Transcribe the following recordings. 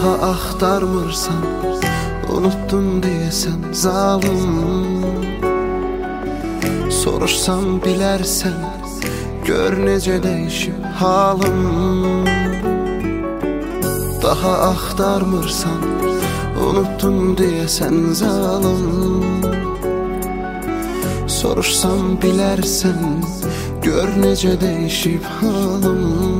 Daha axtarmırsan, unuttun deyəsən zalım. Soruşsam bilərsən, gör necə dəyişib halım. Daha axtarmırsan, unuttun deyəsən zalım. Soruşsam bilərsən, gör necə dəyişib halım.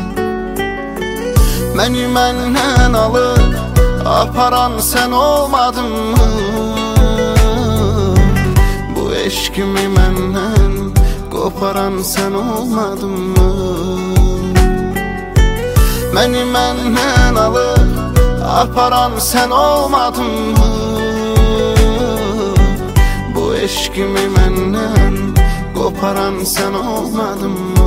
Məni məndən alıb aparan sən olmadın mı? Bu eşkimi məndən qoparan sən olmadın mı? Məni məndən alıb aparan sən olmadın mı? Bu eşkimi məndən qoparan sən olmadın mı?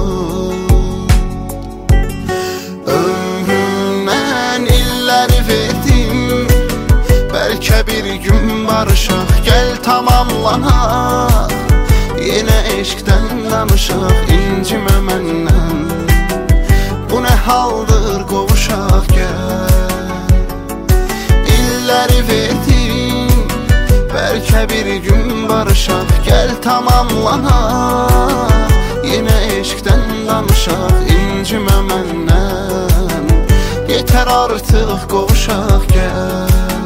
Bəlkə bir gün barışaq, gəl tamamlanaq. Yenə eşqdən danışaq, incimə məndən. Bu nə haldır, qovuşaq gəl. İlləri verdim, bəlkə bir gün barışaq, gəl tamamlanaq. Yenə eşqdən danışaq, incimə məndən. Yetər artıq, qovuşaq gəl.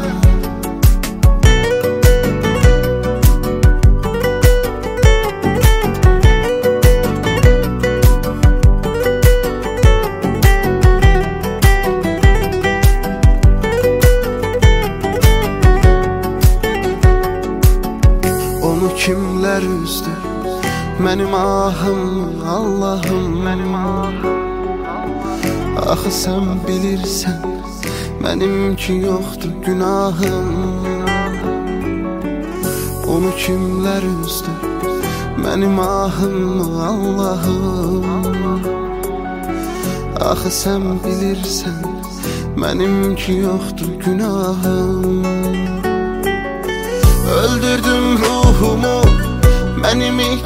Onu kimlər üzdü, mənim ahım, Allahım, mənim ahım. Axı sən bilirsən, mənimki yoxdur günahım. Onu kimlər üzdü, mənim ahım, Allahım. Axı sən bilirsən, mənimki yoxdur günahım. Öldürdüm ruhumu, mənim ilk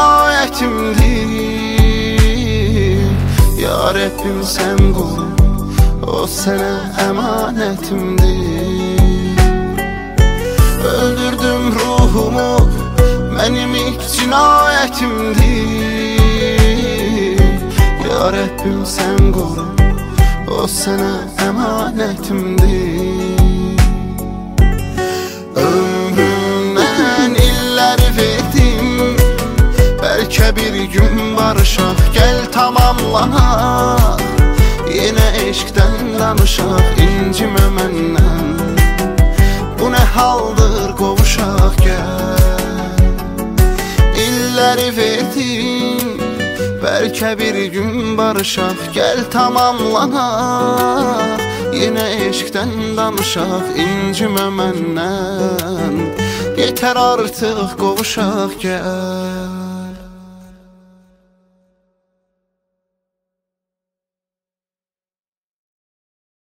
cinayətimdir. Ya Rəbbim sən qoru, o sənə əmanətimdir. Öldürdüm ruhumu, mənim ilk cinayətimdir. Ya Rəbbim sən qoru, o sənə əmanətimdir. Bəlkə bir gün barışaq, gəl tamamlanaq. Yenə eşqdən danışaq, incimə məndən. Bu nə haldır, qovuşaq gəl. İlləri verdim, bəlkə bir gün barışaq, gəl tamamlanaq. Yenə eşqdən danışaq, incimə məndən. Yetər artıq, qovuşaq gəl.